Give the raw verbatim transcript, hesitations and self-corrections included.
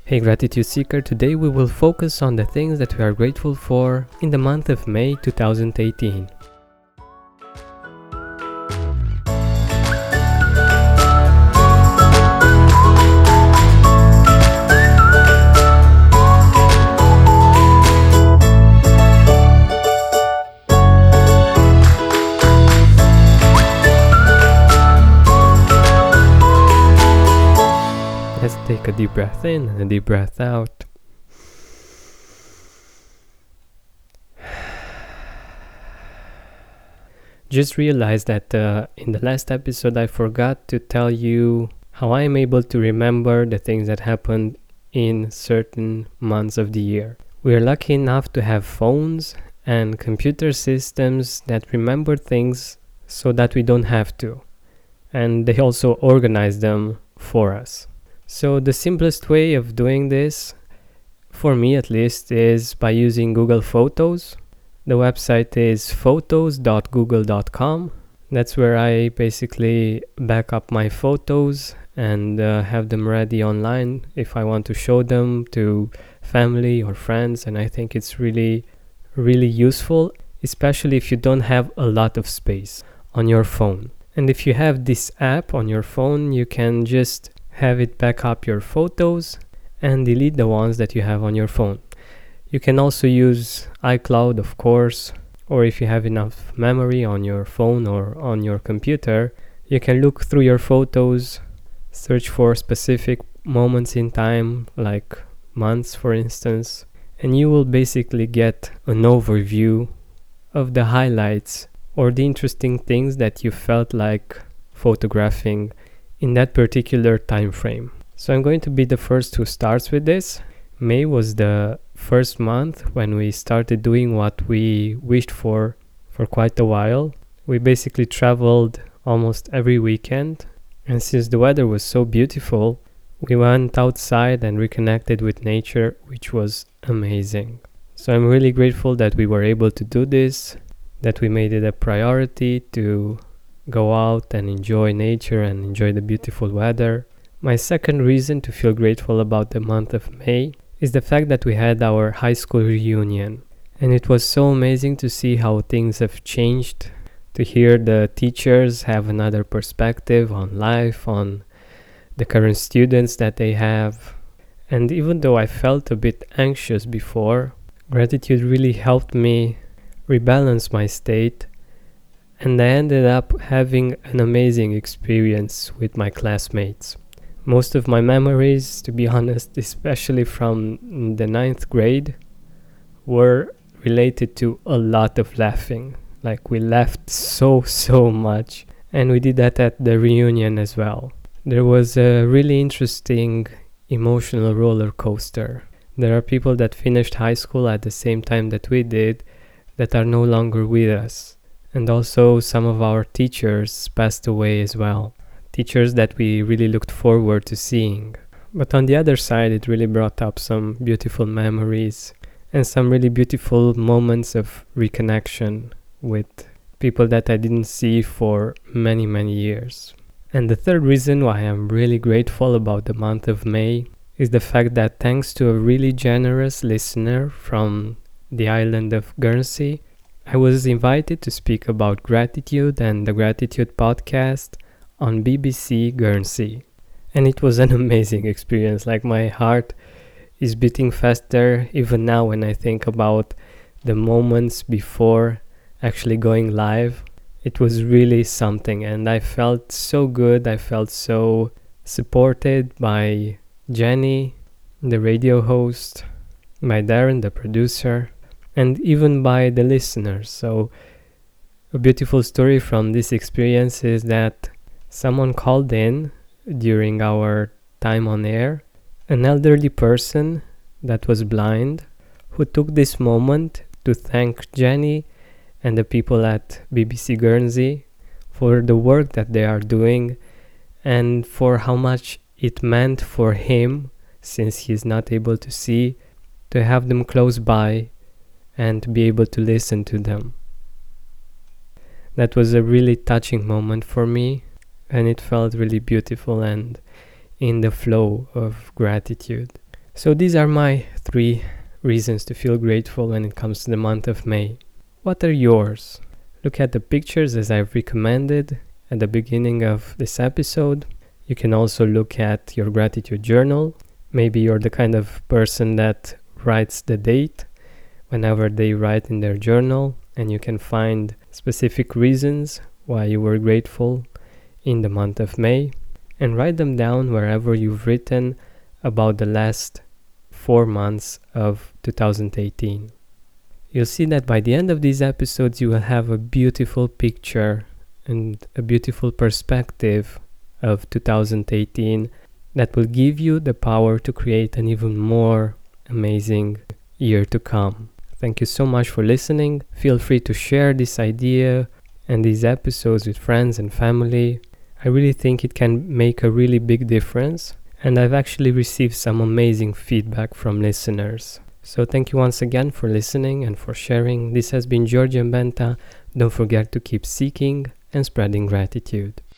Hey Gratitude Seeker, today we will focus on the things that we are grateful for in the month of May two thousand eighteen. Let's take a deep breath in and a deep breath out. Just realized that uh, in the last episode I forgot to tell you how I am able to remember the things that happened in certain months of the year. We are lucky enough to have phones and computer systems that remember things so that we don't have to. And they also organize them for us. So the simplest way of doing this, for me at least, is by using Google Photos. The website is photos dot google dot com. That's where I basically back up my photos and uh, have them ready online if I want to show them to family or friends. And I think it's really, really useful, especially if you don't have a lot of space on your phone. And if you have this app on your phone, you can just have it back up your photos and delete the ones that you have on your phone. You can also use iCloud, of course, or if you have enough memory on your phone or on your computer, you can look through your photos, search for specific moments in time, like months for instance, and you will basically get an overview of the highlights or the interesting things that you felt like photographing in that particular time frame. So I'm going to be the first who starts with this. May was the first month when we started doing what we wished for for quite a while. We basically traveled almost every weekend, and since the weather was so beautiful, we went outside and reconnected with nature, which was amazing. So I'm really grateful that we were able to do this, that we made it a priority to go out and enjoy nature and enjoy the beautiful weather. My second reason to feel grateful about the month of May is the fact that we had our high school reunion. And it was so amazing to see how things have changed, to hear the teachers have another perspective on life, on the current students that they have. And even though I felt a bit anxious before, gratitude really helped me rebalance my state. And I ended up having an amazing experience with my classmates. Most of my memories, to be honest, especially from the ninth grade, were related to a lot of laughing. Like we laughed so, so much. And we did that at the reunion as well. There was a really interesting emotional roller coaster. There are people that finished high school at the same time that we did that are no longer with us. And also some of our teachers passed away as well. Teachers that we really looked forward to seeing. But on the other side, it really brought up some beautiful memories and some really beautiful moments of reconnection with people that I didn't see for many, many years. And the third reason why I'm really grateful about the month of May is the fact that thanks to a really generous listener from the island of Guernsey, I was invited to speak about gratitude and the Gratitude podcast on B B C Guernsey. And it was an amazing experience. Like my heart is beating faster even now when I think about the moments before actually going live. It was really something, and I felt so good. I felt so supported by Jenny, the radio host, by Darren, the producer, and even by the listeners. So a beautiful story from this experience is that someone called in during our time on air, an elderly person that was blind, who took this moment to thank Jenny and the people at B B C Guernsey for the work that they are doing and for how much it meant for him, since he's not able to see, to have them close by and to be able to listen to them. That was a really touching moment for me, and it felt really beautiful and in the flow of gratitude. So these are my three reasons to feel grateful when it comes to the month of May. What are yours? Look at the pictures as I've recommended at the beginning of this episode. You can also look at your gratitude journal. Maybe you're the kind of person that writes the date whenever they write in their journal, and you can find specific reasons why you were grateful in the month of May, and write them down wherever you've written about the last four months of two thousand eighteen. You'll see that by the end of these episodes you will have a beautiful picture and a beautiful perspective of two thousand eighteen that will give you the power to create an even more amazing year to come. Thank you so much for listening. Feel free to share this idea and these episodes with friends and family. I really think it can make a really big difference, and I've actually received some amazing feedback from listeners. So thank you once again for listening and for sharing. This has been Georgian Benta. Don't forget to keep seeking and spreading gratitude.